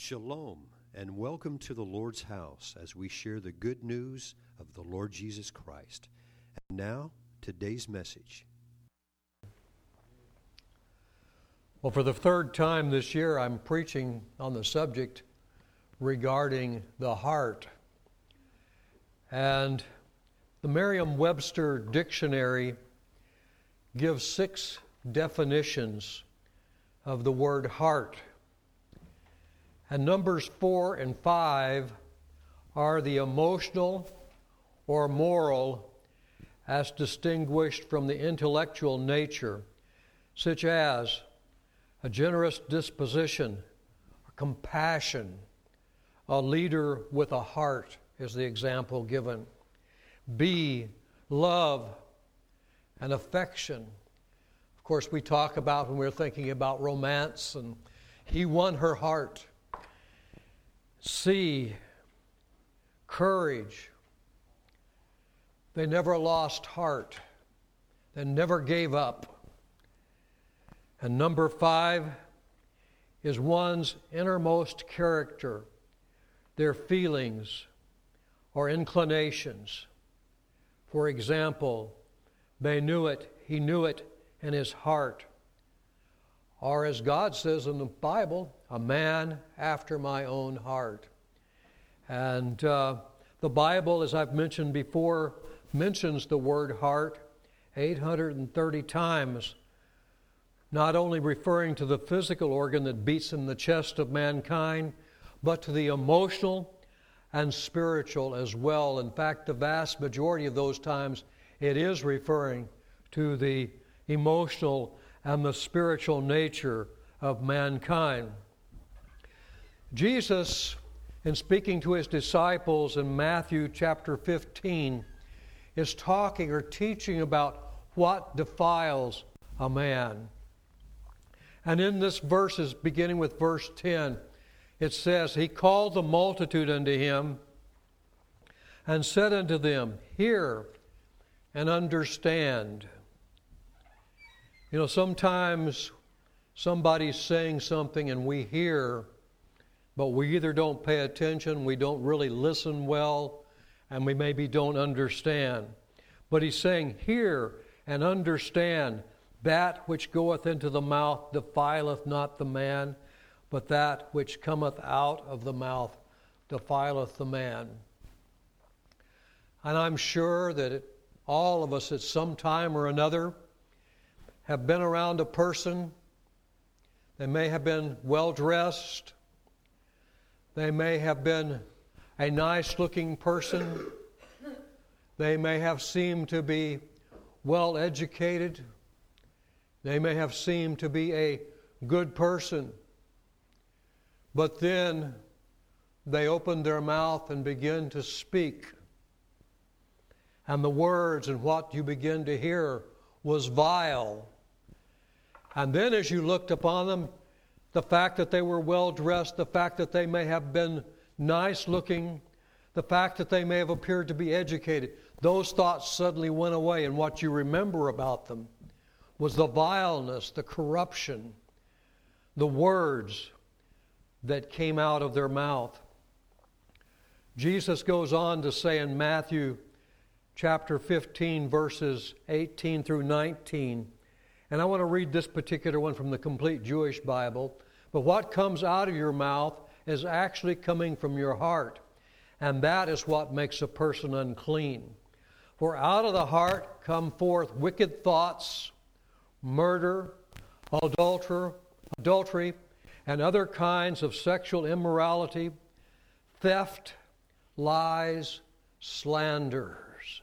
Shalom, and welcome to the Lord's house as we share the good news of the Lord Jesus Christ. And now, today's message. Well, for the third time this year, I'm preaching on the subject regarding the heart. And the Merriam-Webster dictionary gives 6 definitions of the word heart. And numbers 4 and 5 are the emotional or moral as distinguished from the intellectual nature, such as a generous disposition, a compassion, a leader with a heart is the example given. B, love and affection. Of course, we talk about when we're thinking about romance, and he won her heart. C, courage. They never lost heart. They never gave up. And number 5 is one's innermost character, their feelings or inclinations. For example, they knew it, he knew it in his heart. Or as God says in the Bible, a man after my own heart. And the Bible, as I've mentioned before, mentions the word heart 830 times, not only referring to the physical organ that beats in the chest of mankind, but to the emotional and spiritual as well. In fact, the vast majority of those times, it is referring to the emotional and the spiritual nature of mankind. Jesus, in speaking to his disciples in Matthew chapter 15, is talking or teaching about what defiles a man. And in this verses, beginning with verse 10, it says, He called the multitude unto him and said unto them, Hear and understand. You know, sometimes somebody's saying something and we hear, but we either don't pay attention, we don't really listen well, and we maybe don't understand. But he's saying, Hear and understand, that which goeth into the mouth defileth not the man, but that which cometh out of the mouth defileth the man. And I'm sure that all of us at some time or another have been around a person. They may have been well-dressed. They may have been a nice-looking person. They may have seemed to be well-educated. They may have seemed to be a good person. But then they open their mouth and begin to speak. And the words and what you begin to hear was vile. And then as you looked upon them, the fact that they were well-dressed, the fact that they may have been nice-looking, the fact that they may have appeared to be educated, those thoughts suddenly went away, and what you remember about them was the vileness, the corruption, the words that came out of their mouth. Jesus goes on to say in Matthew chapter 15, verses 18 through 19, and I want to read this particular one from the Complete Jewish Bible. But what comes out of your mouth is actually coming from your heart, and that is what makes a person unclean. For out of the heart come forth wicked thoughts, murder, adultery, and other kinds of sexual immorality, theft, lies, slanders.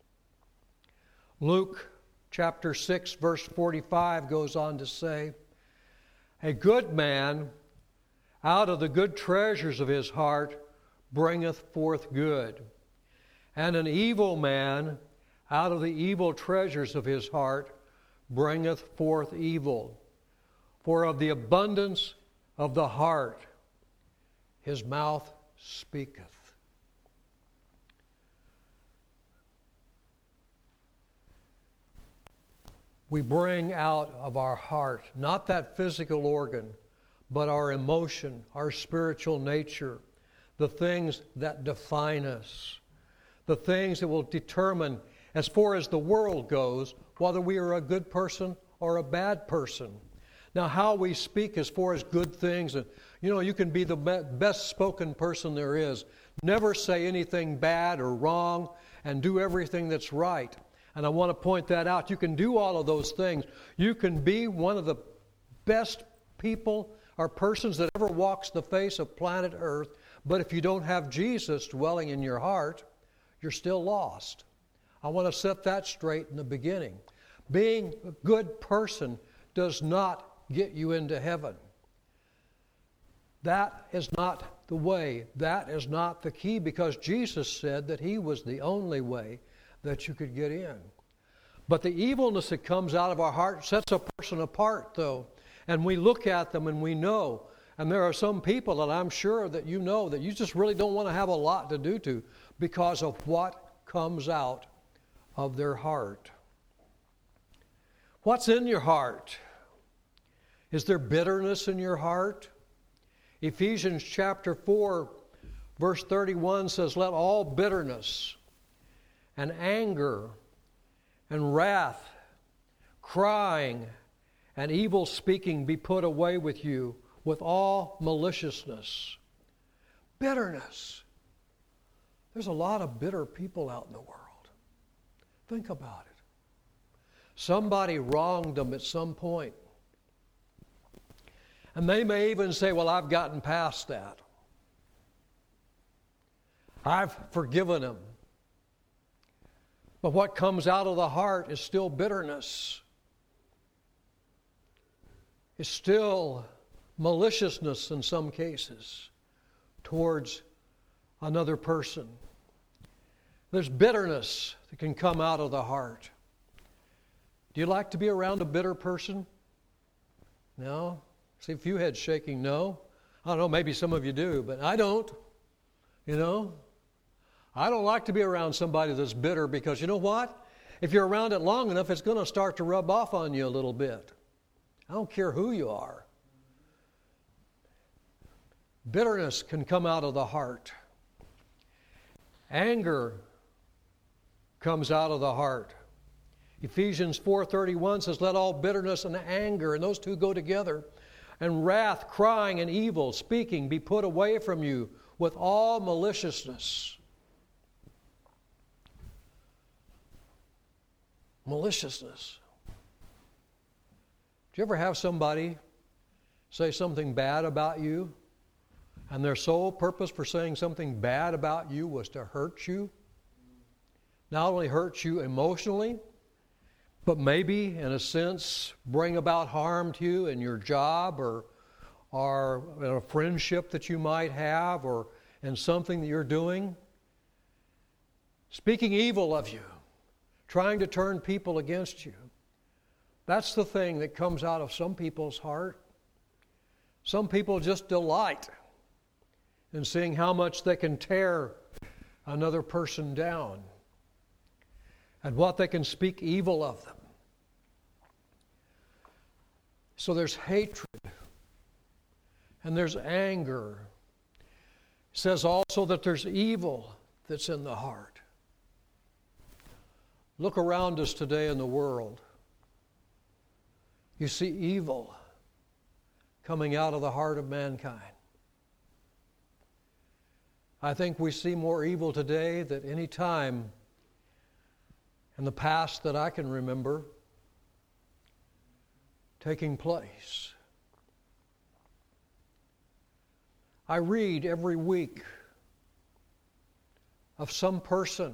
Luke chapter 6, verse 45 goes on to say, A good man out of the good treasures of his heart bringeth forth good, and an evil man out of the evil treasures of his heart bringeth forth evil. For of the abundance of the heart his mouth speaketh. We bring out of our heart, not that physical organ, but our emotion, our spiritual nature, the things that define us, the things that will determine, as far as the world goes, whether we are a good person or a bad person. Now, how we speak as far as good things, and you can be the best spoken person there is. Never say anything bad or wrong, and do everything that's right. And I want to point that out. You can do all of those things. You can be one of the best people or persons that ever walks the face of planet Earth, but if you don't have Jesus dwelling in your heart, you're still lost. I want to set that straight in the beginning. Being a good person does not get you into heaven. That is not the way. That is not the key, because Jesus said that He was the only way that you could get in. But the evilness that comes out of our heart sets a person apart, though. And we look at them and we know. And there are some people that I'm sure that you know that you just really don't want to have a lot to do to because of what comes out of their heart. What's in your heart? Is there bitterness in your heart? Ephesians chapter 4, verse 31 says, "Let all bitterness and anger and wrath, crying and evil speaking be put away with you, with all maliciousness." Bitterness. There's a lot of bitter people out in the world. Think about it. Somebody wronged them at some point. And they may even say, "Well, I've gotten past that. I've forgiven them." But what comes out of the heart is still bitterness. It's still maliciousness in some cases towards another person. There's bitterness that can come out of the heart. Do you like to be around a bitter person? No? See a few heads shaking no. I don't know, maybe some of you do, but I don't. I don't like to be around somebody that's bitter, because you know what? If you're around it long enough, it's going to start to rub off on you a little bit. I don't care who you are. Bitterness can come out of the heart. Anger comes out of the heart. Ephesians 4:31 says, "Let all bitterness and anger," and those two go together, "and wrath, crying, and evil speaking be put away from you, with all maliciousness." Maliciousness. Do you ever have somebody say something bad about you, and their sole purpose for saying something bad about you was to hurt you? Not only hurt you emotionally, but maybe, in a sense, bring about harm to you in your job or in a friendship that you might have, or in something that you're doing. Speaking evil of you, trying to turn people against you. That's the thing that comes out of some people's heart. Some people just delight in seeing how much they can tear another person down and what they can speak evil of them. So there's hatred and there's anger. It says also that there's evil that's in the heart. Look around us today in the world. You see evil coming out of the heart of mankind. I think we see more evil today than any time in the past that I can remember taking place. I read every week of some person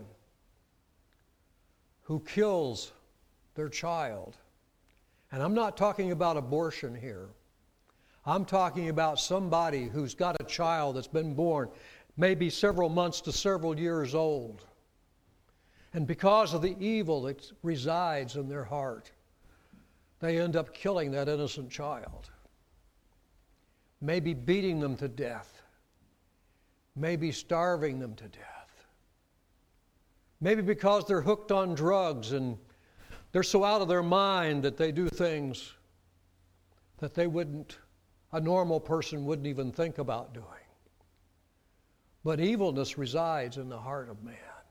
who kills their child. And I'm not talking about abortion here. I'm talking about somebody who's got a child that's been born, maybe several months to several years old. And because of the evil that resides in their heart, they end up killing that innocent child. Maybe beating them to death. Maybe starving them to death. Maybe because they're hooked on drugs and they're so out of their mind that they do things that they wouldn't a normal person wouldn't even think about doing. But evilness resides in the heart of man.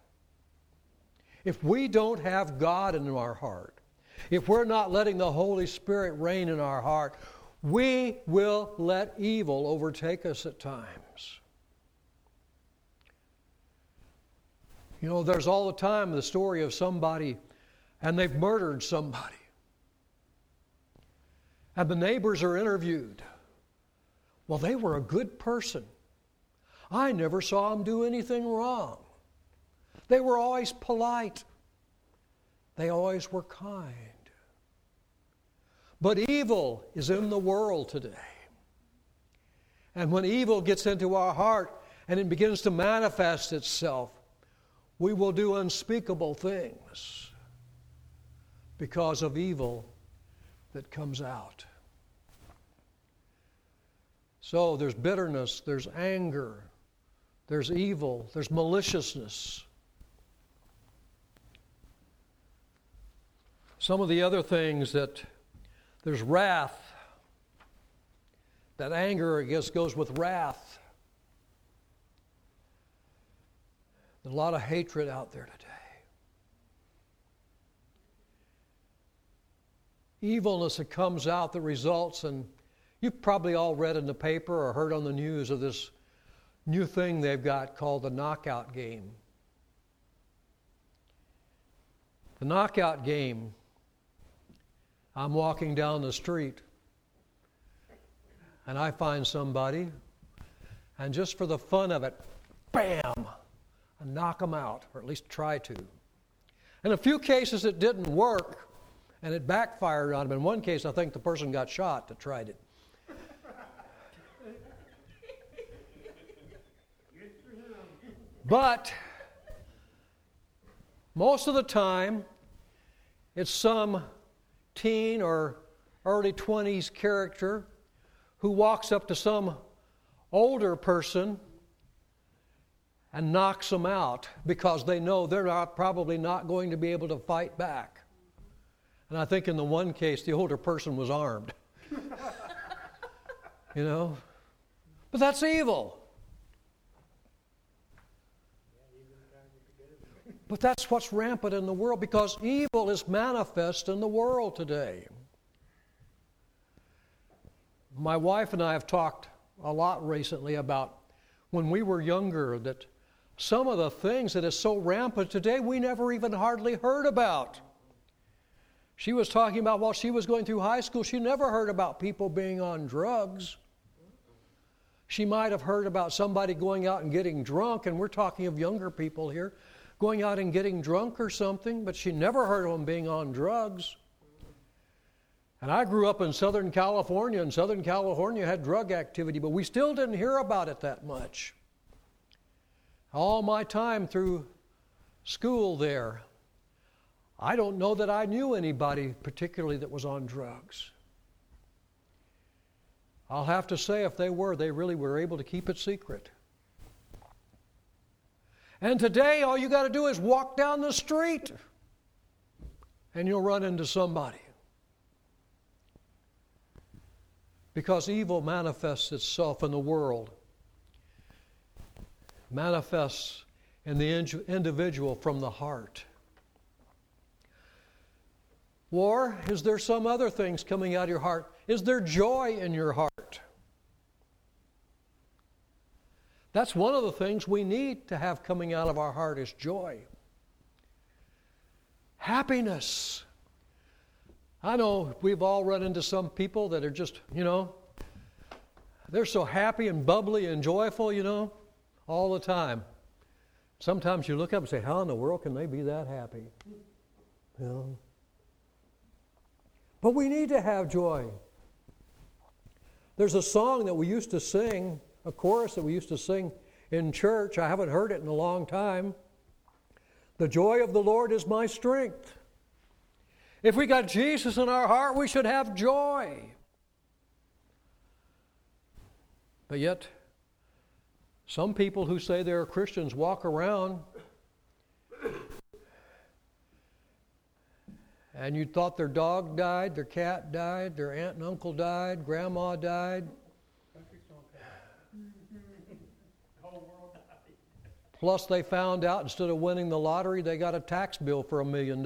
If we don't have God in our heart, if we're not letting the Holy Spirit reign in our heart, we will let evil overtake us at times. You know, there's all the time the story of somebody, and they've murdered somebody. And the neighbors are interviewed. Well, they were a good person. I never saw them do anything wrong. They were always polite. They always were kind. But evil is in the world today. And when evil gets into our heart and it begins to manifest itself, we will do unspeakable things because of evil that comes out. So there's bitterness, there's anger, there's evil, there's maliciousness. Some of the other things that there's wrath. That anger, I guess, goes with wrath. There's a lot of hatred out there today. Evilness that comes out that results in, you've probably all read in the paper or heard on the news of this new thing they've got called the knockout game. The knockout game, I'm walking down the street and I find somebody, and just for the fun of it, bam, I knock them out, or at least try to. In a few cases it didn't work, and it backfired on them. In one case, I think the person got shot that tried it. But most of the time, it's some teen or early 20s character who walks up to some older person and knocks them out because they know they're probably not going to be able to fight back. And I think in the one case, the older person was armed. You know? But that's evil. But that's what's rampant in the world, because evil is manifest in the world today. My wife and I have talked a lot recently about when we were younger, that some of the things that is so rampant today we never even hardly heard about. She was talking about while she was going through high school, she never heard about people being on drugs. She might have heard about somebody going out and getting drunk, and we're talking of younger people here, going out and getting drunk or something, but she never heard of them being on drugs. And I grew up in Southern California, and Southern California had drug activity, but we still didn't hear about it that much. All my time through school there, I don't know that I knew anybody particularly that was on drugs. I'll have to say, if they really were able to keep it secret. And today, all you got to do is walk down the street and you'll run into somebody. Because evil manifests itself in the world, manifests in the individual from the heart. Or is there some other things coming out of your heart? Is there joy in your heart? That's one of the things we need to have coming out of our heart is joy. Happiness. I know we've all run into some people that are just, they're so happy and bubbly and joyful, all the time. Sometimes you look up and say, how in the world can they be that happy? But we need to have joy. There's a song that we used to sing, a chorus that we used to sing in church. I haven't heard it in a long time. The joy of the Lord is my strength. If we got Jesus in our heart, we should have joy. But yet, some people who say they're Christians walk around and you thought their dog died, their cat died, their aunt and uncle died, grandma died, Plus they found out instead of winning the lottery, they got a tax bill for $1 million.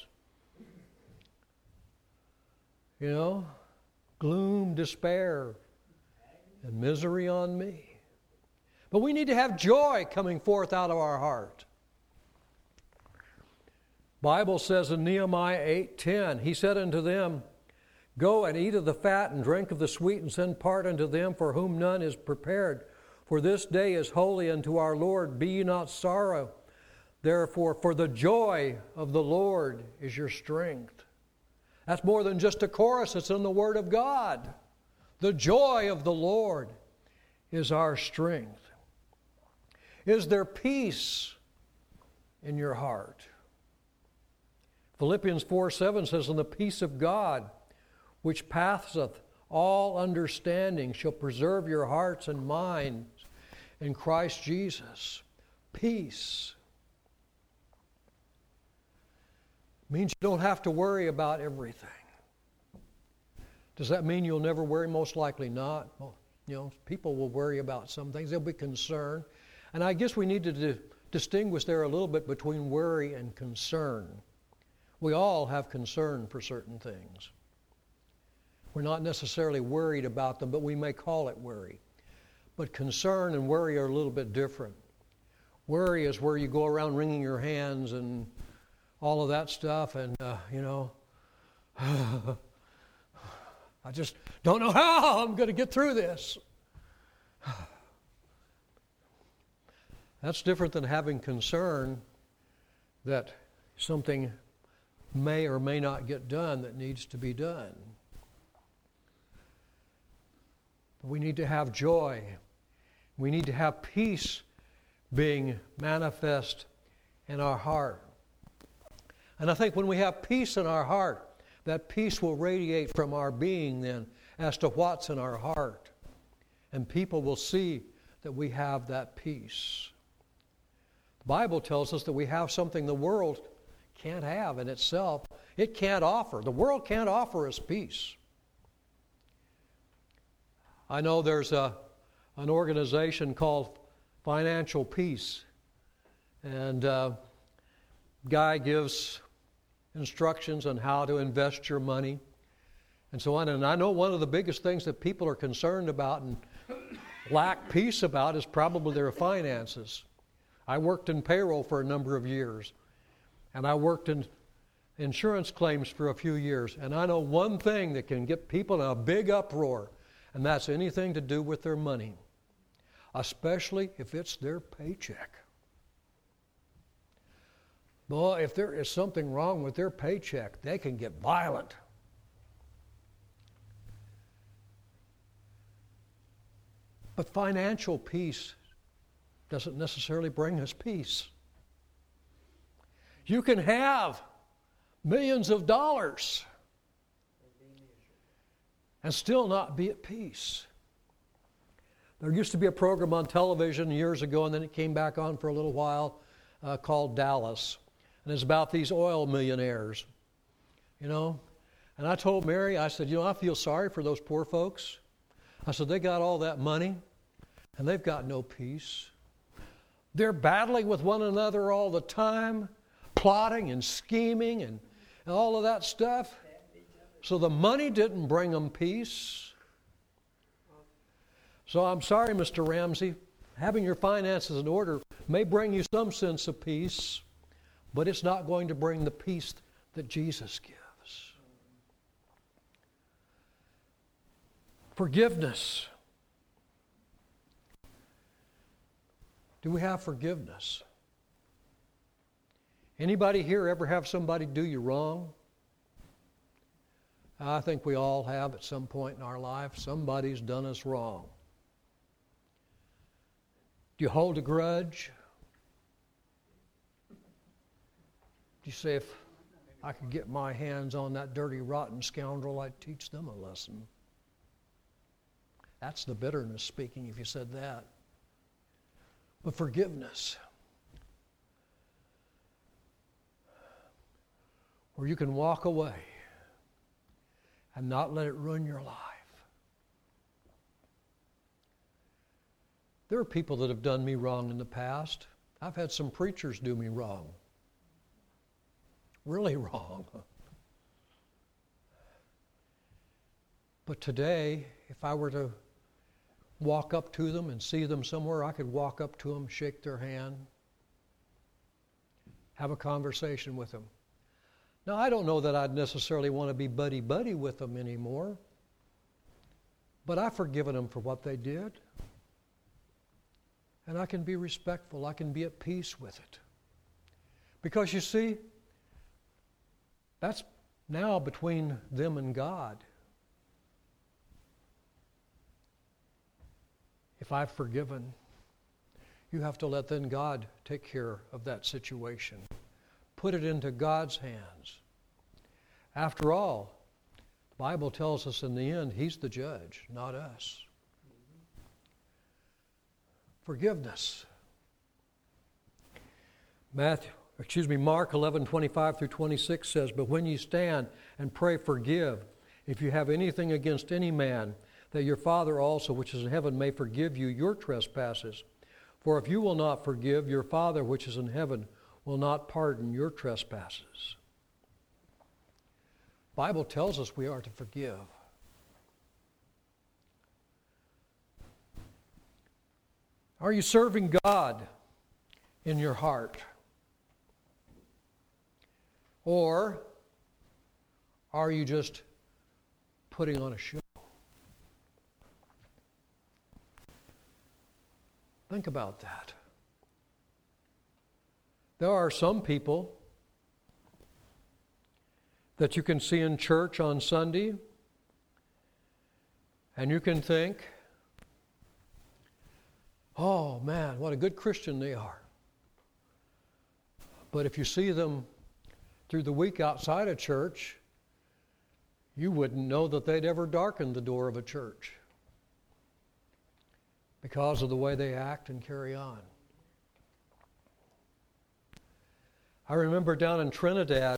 You know, gloom, despair, and misery on me. But we need to have joy coming forth out of our heart. Bible says in Nehemiah 8:10, he said unto them, Go and eat of the fat and drink of the sweet, and send part unto them for whom none is prepared. For this day is holy unto our Lord. Be ye not sorrow. Therefore, for the joy of the Lord is your strength. That's more than just a chorus. It's in the Word of God. The joy of the Lord is our strength. Is there peace in your heart? Philippians 4:7 says, And the peace of God, which passeth all understanding, shall preserve your hearts and minds in Christ Jesus. Peace means you don't have to worry about everything. Does that mean you'll never worry? Most likely not. Well, people will worry about some things. They'll be concerned. And I guess we need to distinguish there a little bit between worry and concern. We all have concern for certain things. We're not necessarily worried about them, but we may call it worry. But concern and worry are a little bit different. Worry is where you go around wringing your hands and all of that stuff, and, I just don't know how I'm going to get through this. That's different than having concern that something may or may not get done that needs to be done. We need to have joy. We need to have peace being manifest in our heart. And I think when we have peace in our heart, that peace will radiate from our being then as to what's in our heart. And people will see that we have that peace. The Bible tells us that we have something the world can't have in itself. It can't offer. The world can't offer us peace. I know there's an organization called Financial Peace, and guy gives instructions on how to invest your money and so on. And I know one of the biggest things that people are concerned about and lack peace about is probably their finances. I worked in payroll for a number of years, and I worked in insurance claims for a few years. And I know one thing that can get people in a big uproar, and that's anything to do with their money, especially if it's their paycheck. Boy, if there is something wrong with their paycheck, they can get violent. But financial peace doesn't necessarily bring us peace. You can have millions of dollars and still not be at peace. There used to be a program on television years ago, and then it came back on for a little while, called Dallas. And it's about these oil millionaires, And I told Mary, I said, I feel sorry for those poor folks. I said, they got all that money, and they've got no peace. They're battling with one another all the time, plotting and scheming and all of that stuff. So the money didn't bring them peace. So I'm sorry, Mr. Ramsey, having your finances in order may bring you some sense of peace, but it's not going to bring the peace that Jesus gives. Forgiveness. Do we have forgiveness? Anybody here ever have somebody do you wrong? I think we all have at some point in our life. Somebody's done us wrong. Do you hold a grudge? Do you say, if I could get my hands on that dirty, rotten scoundrel, I'd teach them a lesson? That's the bitterness speaking if you said that. But forgiveness, where you can walk away and not let it ruin your life. There are people that have done me wrong in the past, I've had some preachers do me wrong. Really wrong. But today, if I were to walk up to them and see them somewhere, I could walk up to them, shake their hand, have a conversation with them. Now, I don't know that I'd necessarily want to be buddy-buddy with them anymore, but I've forgiven them for what they did. And I can be respectful. I can be at peace with it. Because you see, that's now between them and God. If I've forgiven, you have to let then God take care of that situation. Put it into God's hands. After all, the Bible tells us in the end, He's the judge, not us. Forgiveness. Mark 11:25 through 26 says, "But when you stand and pray, forgive, if you have anything against any man, that your Father also, which is in heaven, may forgive you your trespasses. For if you will not forgive, your Father, which is in heaven, will not pardon your trespasses." The Bible tells us we are to forgive. Are you serving God in your heart? Or are you just putting on a show? Think about that. There are some people that you can see in church on Sunday, and you can think, oh man, what a good Christian they are. But if you see them through the week outside of church, you wouldn't know that they'd ever darkened the door of a church because of the way they act and carry on. I remember down in Trinidad,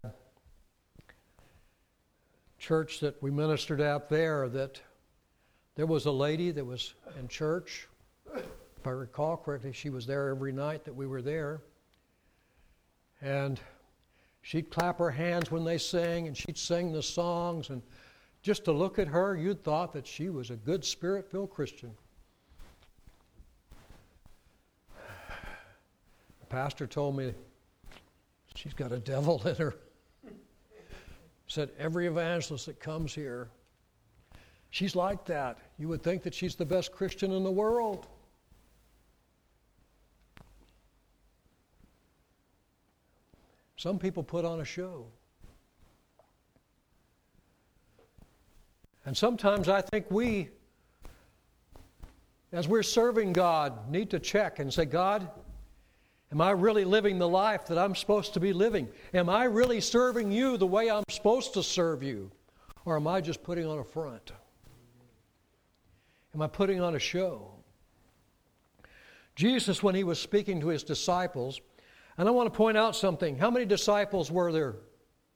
church that we ministered at there, that there was a lady that was in church. If I recall correctly, she was there every night that we were there. And she'd clap her hands when they sang, and she'd sing the songs. And just to look at her, you'd thought that she was a good, Spirit-filled Christian. The pastor told me she's got a devil in her. Said every evangelist that comes here, she's like that. You would think that she's the best Christian in the world. Some people put on a show. And sometimes I think we, as we're serving God, need to check and say, God, am I really living the life that I'm supposed to be living? Am I really serving you the way I'm supposed to serve you? Or am I just putting on a front? Am I putting on a show? Jesus, when he was speaking to his disciples, and I want to point out something. How many disciples were there? 13.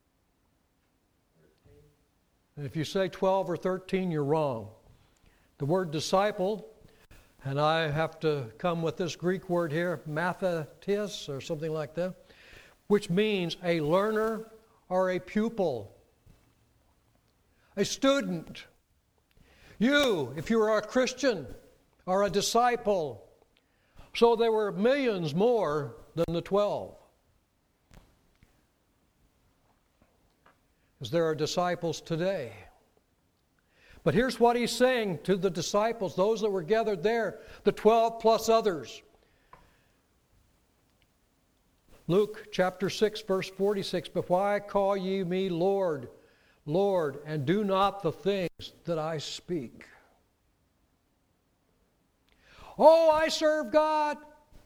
And if you say 12 or 13, you're wrong. The word disciple, and I have to come with this Greek word here, mathetes or something like that, which means a learner or a pupil, a student. You, if you are a Christian, are a disciple. So there were millions more than the 12. Because there are disciples today. But here's what he's saying to the disciples, those that were gathered there, the 12 plus others. Luke chapter 6, verse 46, "But why call ye me Lord, Lord, and do not the things that I speak?" Oh, I serve God.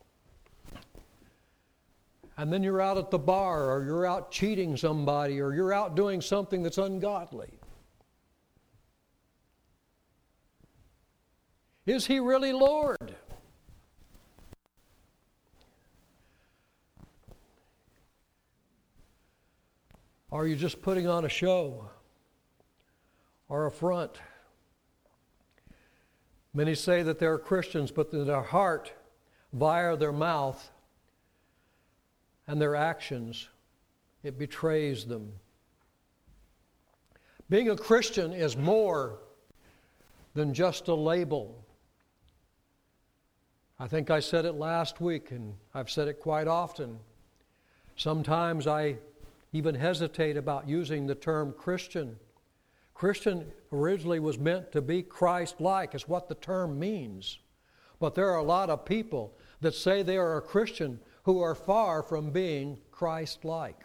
And then you're out at the bar, or you're out cheating somebody, or you're out doing something that's ungodly. Is he really Lord? Or are you just putting on a show or a front? Many say that they're Christians, but that their heart, via their mouth, and their actions, it betrays them. Being a Christian is more than just a label. I think I said it last week, and I've said it quite often. Sometimes I even hesitate about using the term Christian. Christian originally was meant to be Christ-like, is what the term means. But there are a lot of people that say they are a Christian who are far from being Christ-like.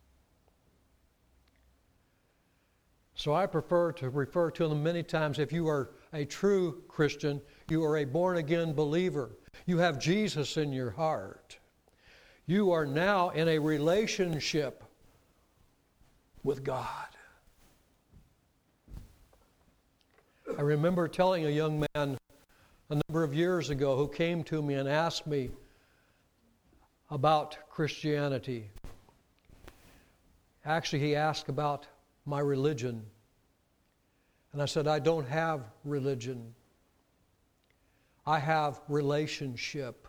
So I prefer to refer to them many times. If you are a true Christian, you are a born-again believer. You have Jesus in your heart. You are now in a relationship with God. I remember telling a young man a number of years ago who came to me and asked me about Christianity. Actually, he asked about my religion. And I said, I don't have religion. I have relationship.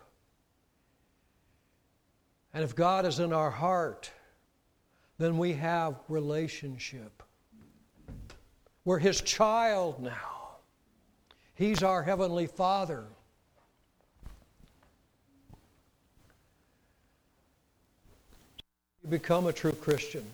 And if God is in our heart, then we have relationship. We're His child now. He's our Heavenly Father. You become a true Christian.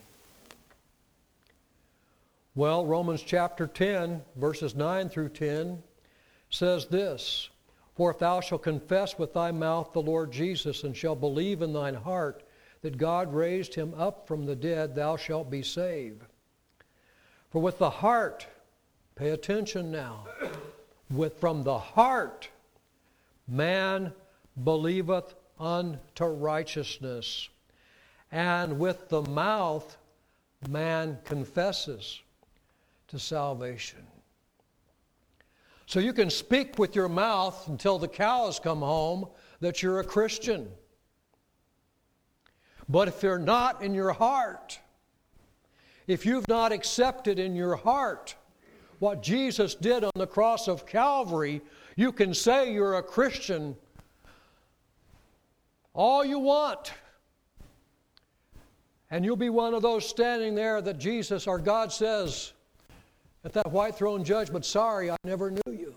Well, Romans chapter 10, verses 9 through 10 says this, For if thou shalt confess with thy mouth the Lord Jesus, and shalt believe in thine heart that God raised him up from the dead, thou shalt be saved. For with the heart, pay attention now, from the heart man believeth unto righteousness, and with the mouth man confesses to salvation. So you can speak with your mouth until the cows come home that you're a Christian. But if you're not in your heart, if you've not accepted in your heart what Jesus did on the cross of Calvary, you can say you're a Christian all you want. And you'll be one of those standing there that Jesus or God says at that white throne judgment, sorry, I never knew you.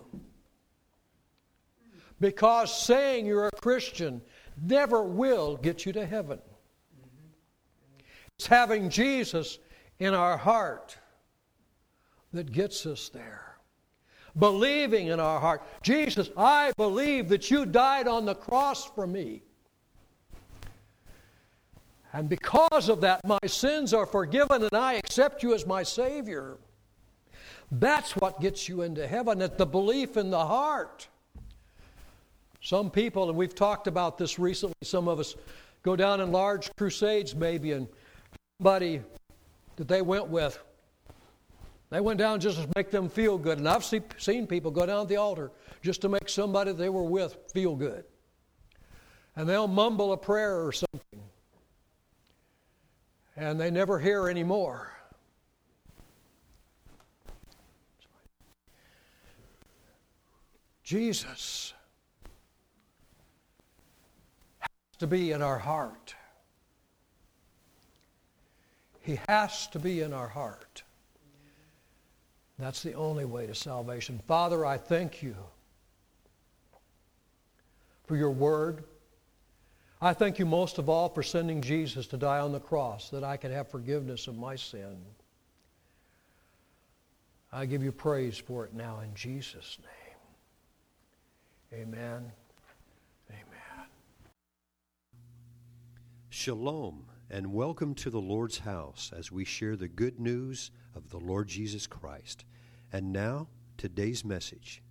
Because saying you're a Christian never will get you to heaven. It's having Jesus in our heart that gets us there. Believing in our heart, Jesus, I believe that you died on the cross for me. And because of that, my sins are forgiven and I accept you as my Savior. That's what gets you into heaven, it's the belief in the heart. Some people, and we've talked about this recently, some of us go down in large crusades maybe, and somebody that they went with, they went down just to make them feel good. And I've seen people go down to the altar just to make somebody they were with feel good. And they'll mumble a prayer or something. And they never hear any more. Jesus has to be in our heart. He has to be in our heart. That's the only way to salvation. Father, I thank you for your word. I thank you most of all for sending Jesus to die on the cross that I could have forgiveness of my sin. I give you praise for it now in Jesus' name. Amen. Amen. Shalom, and welcome to the Lord's house as we share the good news of the Lord Jesus Christ. And now, today's message.